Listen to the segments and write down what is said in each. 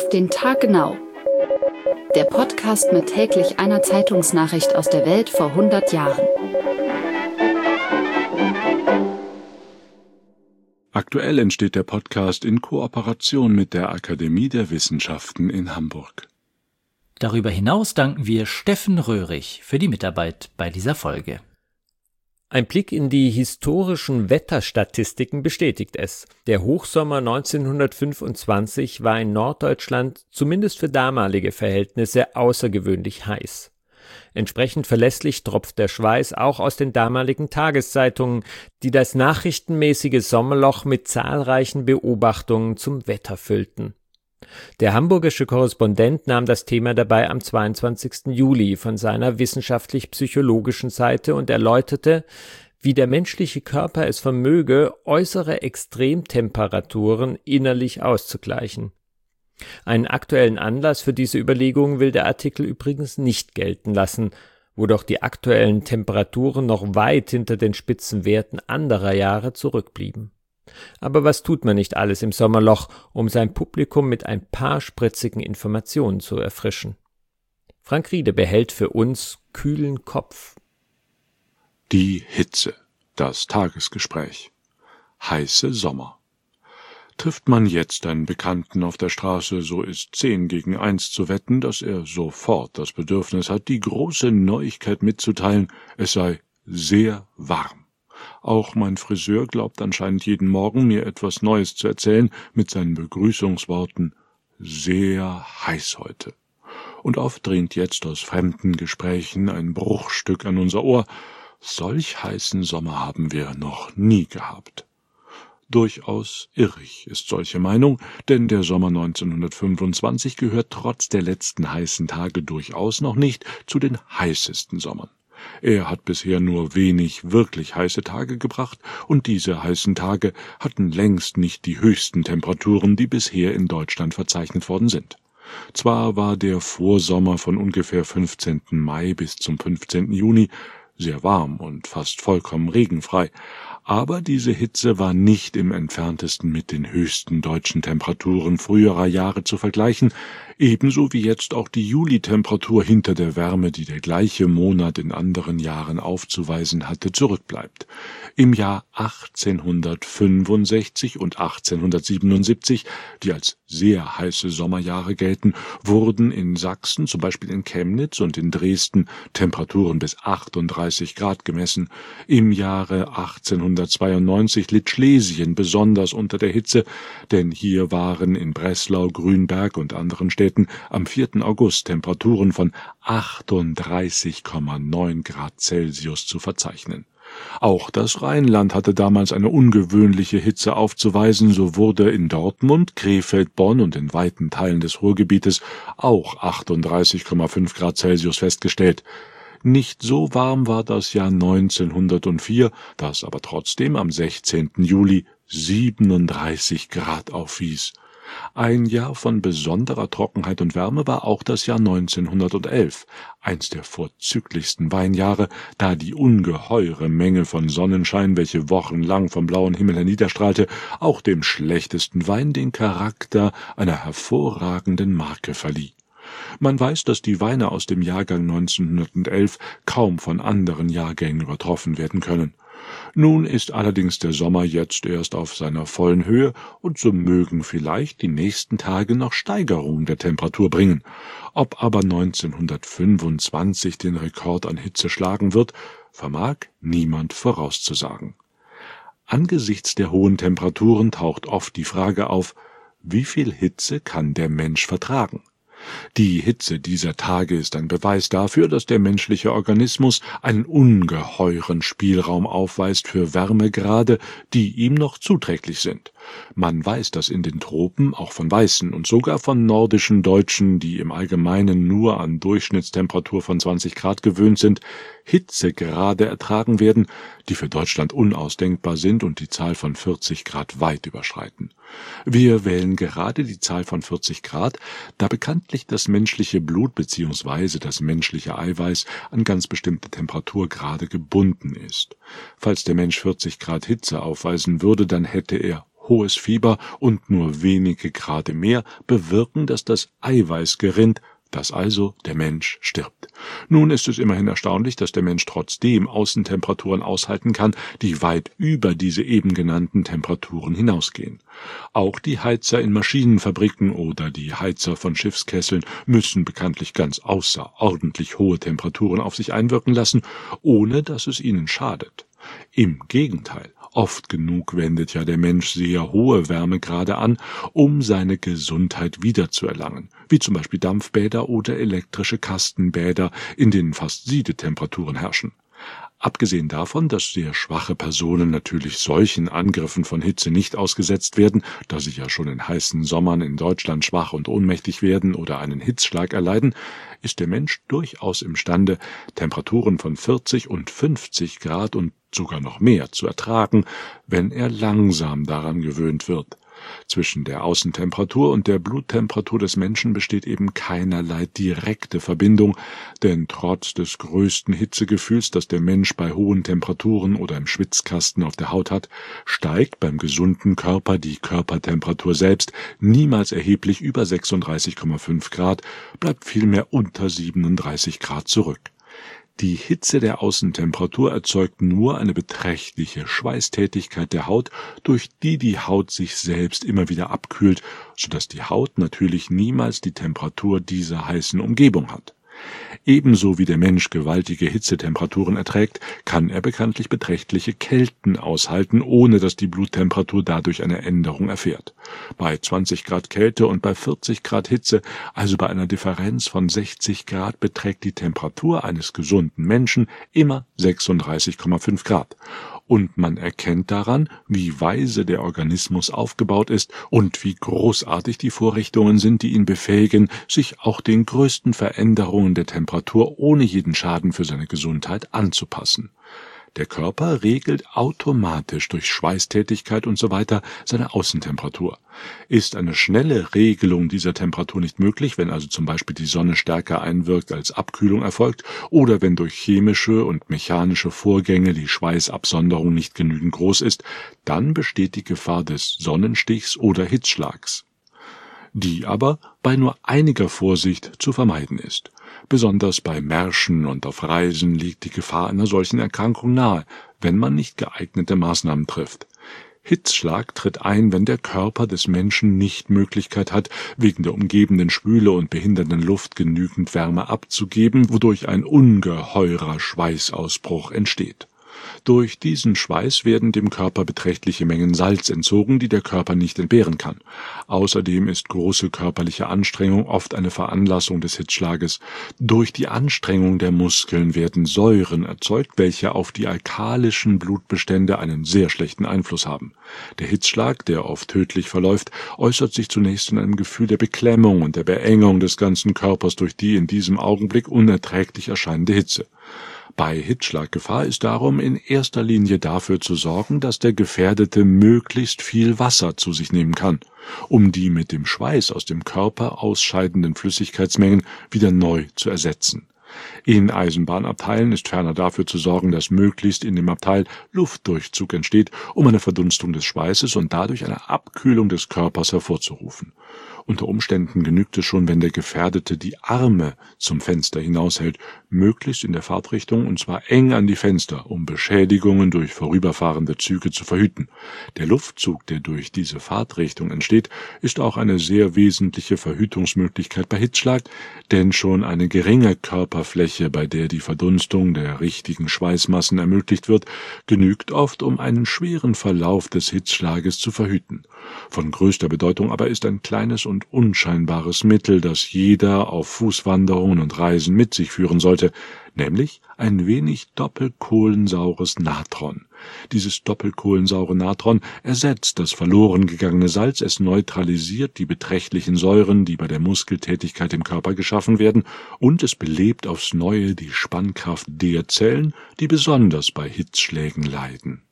Auf den Tag genau. Der Podcast mit täglich einer Zeitungsnachricht aus der Welt vor 100 Jahren. Aktuell entsteht der Podcast in Kooperation mit der Akademie der Wissenschaften in Hamburg. Darüber hinaus danken wir Steffen Röhrig für die Mitarbeit bei dieser Folge. Ein Blick in die historischen Wetterstatistiken bestätigt es. Der Hochsommer 1925 war in Norddeutschland zumindest für damalige Verhältnisse außergewöhnlich heiß. Entsprechend verlässlich tropft der Schweiß auch aus den damaligen Tageszeitungen, die das nachrichtenmäßige Sommerloch mit zahlreichen Beobachtungen zum Wetter füllten. Der hamburgische Korrespondent nahm das Thema dabei am 22. Juli von seiner wissenschaftlich-psychologischen Seite und erläuterte, wie der menschliche Körper es vermöge, äußere Extremtemperaturen innerlich auszugleichen. Einen aktuellen Anlass für diese Überlegungen will der Artikel übrigens nicht gelten lassen, wo doch die aktuellen Temperaturen noch weit hinter den Spitzenwerten anderer Jahre zurückblieben. Aber was tut man nicht alles im Sommerloch, um sein Publikum mit ein paar spritzigen Informationen zu erfrischen? Frank Riede behält für uns kühlen Kopf. Die Hitze, das Tagesgespräch. Heiße Sommer. Trifft man jetzt einen Bekannten auf der Straße, so ist 10-1 zu wetten, dass er sofort das Bedürfnis hat, die große Neuigkeit mitzuteilen, es sei sehr warm. Auch mein Friseur glaubt anscheinend jeden Morgen, mir etwas Neues zu erzählen, mit seinen Begrüßungsworten »sehr heiß heute«. Und oft dringt jetzt aus fremden Gesprächen ein Bruchstück an unser Ohr. Solch heißen Sommer haben wir noch nie gehabt. Durchaus irrig ist solche Meinung, denn der Sommer 1925 gehört trotz der letzten heißen Tage durchaus noch nicht zu den heißesten Sommern. Er hat bisher nur wenig wirklich heiße Tage gebracht, und diese heißen Tage hatten längst nicht die höchsten Temperaturen, die bisher in Deutschland verzeichnet worden sind. Zwar war der Vorsommer von ungefähr 15. Mai bis zum 15. Juni sehr warm und fast vollkommen regenfrei, aber diese Hitze war nicht im Entferntesten mit den höchsten deutschen Temperaturen früherer Jahre zu vergleichen, ebenso wie jetzt auch die Julitemperatur hinter der Wärme, die der gleiche Monat in anderen Jahren aufzuweisen hatte, zurückbleibt. Im Jahr 1865 und 1877, die als sehr heiße Sommerjahre gelten, wurden in Sachsen, zum Beispiel in Chemnitz und in Dresden, Temperaturen bis 38 Grad gemessen. Im Jahre 1892 litt Schlesien besonders unter der Hitze, denn hier waren in Breslau, Grünberg und anderen Städten am 4. August Temperaturen von 38,9 Grad Celsius zu verzeichnen. Auch das Rheinland hatte damals eine ungewöhnliche Hitze aufzuweisen, so wurde in Dortmund, Krefeld, Bonn und in weiten Teilen des Ruhrgebietes auch 38,5 Grad Celsius festgestellt. Nicht so warm war das Jahr 1904, das aber trotzdem am 16. Juli 37 Grad aufwies. Ein Jahr von besonderer Trockenheit und Wärme war auch das Jahr 1911, eins der vorzüglichsten Weinjahre, da die ungeheure Menge von Sonnenschein, welche wochenlang vom blauen Himmel herniederstrahlte, auch dem schlechtesten Wein den Charakter einer hervorragenden Marke verlieh. Man weiß, dass die Weine aus dem Jahrgang 1911 kaum von anderen Jahrgängen übertroffen werden können. Nun ist allerdings der Sommer jetzt erst auf seiner vollen Höhe, und so mögen vielleicht die nächsten Tage noch Steigerungen der Temperatur bringen. Ob aber 1925 den Rekord an Hitze schlagen wird, vermag niemand vorauszusagen. Angesichts der hohen Temperaturen taucht oft die Frage auf, wie viel Hitze kann der Mensch vertragen? Die Hitze dieser Tage ist ein Beweis dafür, dass der menschliche Organismus einen ungeheuren Spielraum aufweist für Wärmegrade, die ihm noch zuträglich sind. Man weiß das in den Tropen auch von weißen und sogar von nordischen Deutschen, die im Allgemeinen nur an Durchschnittstemperatur von 20 Grad gewöhnt sind, Hitzegrade ertragen werden, die für Deutschland unausdenkbar sind und die Zahl von 40 Grad weit überschreiten. Wir wählen gerade die Zahl von 40 Grad, da bekanntlich das menschliche Blut bzw. das menschliche Eiweiß an ganz bestimmte Temperaturgrade gebunden ist. Falls der Mensch 40 Grad Hitze aufweisen würde, dann hätte er hohes Fieber und nur wenige Grad im Meer bewirken, dass das Eiweiß gerinnt, dass also der Mensch stirbt. Nun ist es immerhin erstaunlich, dass der Mensch trotzdem Außentemperaturen aushalten kann, die weit über diese eben genannten Temperaturen hinausgehen. Auch die Heizer in Maschinenfabriken oder die Heizer von Schiffskesseln müssen bekanntlich ganz außerordentlich hohe Temperaturen auf sich einwirken lassen, ohne dass es ihnen schadet. Im Gegenteil. Oft genug wendet ja der Mensch sehr hohe Wärmegrade an, um seine Gesundheit wiederzuerlangen, wie zum Beispiel Dampfbäder oder elektrische Kastenbäder, in denen fast Siedetemperaturen herrschen. Abgesehen davon, dass sehr schwache Personen natürlich solchen Angriffen von Hitze nicht ausgesetzt werden, da sie ja schon in heißen Sommern in Deutschland schwach und ohnmächtig werden oder einen Hitzschlag erleiden, ist der Mensch durchaus imstande, Temperaturen von 40 und 50 Grad und sogar noch mehr zu ertragen, wenn er langsam daran gewöhnt wird. Zwischen der Außentemperatur und der Bluttemperatur des Menschen besteht eben keinerlei direkte Verbindung, denn trotz des größten Hitzegefühls, das der Mensch bei hohen Temperaturen oder im Schwitzkasten auf der Haut hat, steigt beim gesunden Körper die Körpertemperatur selbst niemals erheblich über 36,5 Grad, bleibt vielmehr unter 37 Grad zurück. Die Hitze der Außentemperatur erzeugt nur eine beträchtliche Schweißtätigkeit der Haut, durch die die Haut sich selbst immer wieder abkühlt, sodass die Haut natürlich niemals die Temperatur dieser heißen Umgebung hat. Ebenso wie der Mensch gewaltige Hitzetemperaturen erträgt, kann er bekanntlich beträchtliche Kälten aushalten, ohne dass die Bluttemperatur dadurch eine Änderung erfährt. Bei 20 Grad Kälte und bei 40 Grad Hitze, also bei einer Differenz von 60 Grad, beträgt die Temperatur eines gesunden Menschen immer 36,5 Grad. Und man erkennt daran, wie weise der Organismus aufgebaut ist und wie großartig die Vorrichtungen sind, die ihn befähigen, sich auch den größten Veränderungen der Temperatur ohne jeden Schaden für seine Gesundheit anzupassen. Der Körper regelt automatisch durch Schweißtätigkeit usw. seine Außentemperatur. Ist eine schnelle Regelung dieser Temperatur nicht möglich, wenn also zum Beispiel die Sonne stärker einwirkt als Abkühlung erfolgt oder wenn durch chemische und mechanische Vorgänge die Schweißabsonderung nicht genügend groß ist, dann besteht die Gefahr des Sonnenstichs oder Hitzschlags, die aber bei nur einiger Vorsicht zu vermeiden ist. Besonders bei Märschen und auf Reisen liegt die Gefahr einer solchen Erkrankung nahe, wenn man nicht geeignete Maßnahmen trifft. Hitzschlag tritt ein, wenn der Körper des Menschen nicht Möglichkeit hat, wegen der umgebenden Schwüle und behindernden Luft genügend Wärme abzugeben, wodurch ein ungeheurer Schweißausbruch entsteht. Durch diesen Schweiß werden dem Körper beträchtliche Mengen Salz entzogen, die der Körper nicht entbehren kann. Außerdem ist große körperliche Anstrengung oft eine Veranlassung des Hitzschlages. Durch die Anstrengung der Muskeln werden Säuren erzeugt, welche auf die alkalischen Blutbestände einen sehr schlechten Einfluss haben. Der Hitzschlag, der oft tödlich verläuft, äußert sich zunächst in einem Gefühl der Beklemmung und der Beengung des ganzen Körpers durch die in diesem Augenblick unerträglich erscheinende Hitze. Bei Hitzschlaggefahr ist darum in erster Linie dafür zu sorgen, dass der Gefährdete möglichst viel Wasser zu sich nehmen kann, um die mit dem Schweiß aus dem Körper ausscheidenden Flüssigkeitsmengen wieder neu zu ersetzen. In Eisenbahnabteilen ist ferner dafür zu sorgen, dass möglichst in dem Abteil Luftdurchzug entsteht, um eine Verdunstung des Schweißes und dadurch eine Abkühlung des Körpers hervorzurufen. Unter Umständen genügt es schon, wenn der Gefährdete die Arme zum Fenster hinaushält, möglichst in der Fahrtrichtung und zwar eng an die Fenster, um Beschädigungen durch vorüberfahrende Züge zu verhüten. Der Luftzug, der durch diese Fahrtrichtung entsteht, ist auch eine sehr wesentliche Verhütungsmöglichkeit bei Hitzschlag, denn schon eine geringe Körperfläche, bei der die Verdunstung der richtigen Schweißmassen ermöglicht wird, genügt oft, um einen schweren Verlauf des Hitzschlages zu verhüten. Von größter Bedeutung aber ist ein kleines und unscheinbares Mittel, das jeder auf Fußwanderungen und Reisen mit sich führen sollte, nämlich ein wenig doppelkohlensaures Natron. Dieses doppelkohlensaure Natron ersetzt das verloren gegangene Salz, es neutralisiert die beträchtlichen Säuren, die bei der Muskeltätigkeit im Körper geschaffen werden, und es belebt aufs Neue die Spannkraft der Zellen, die besonders bei Hitzschlägen leiden.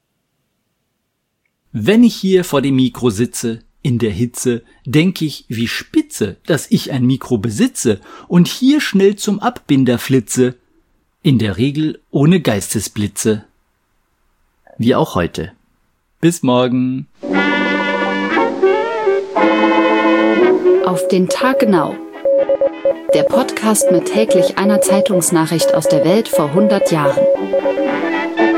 Wenn ich hier vor dem Mikro sitze, in der Hitze, denk ich, wie spitze, dass ich ein Mikro besitze und hier schnell zum Abbinder flitze, in der Regel ohne Geistesblitze. Wie auch heute. Bis morgen. Auf den Tag genau. Der Podcast mit täglich einer Zeitungsnachricht aus der Welt vor 100 Jahren.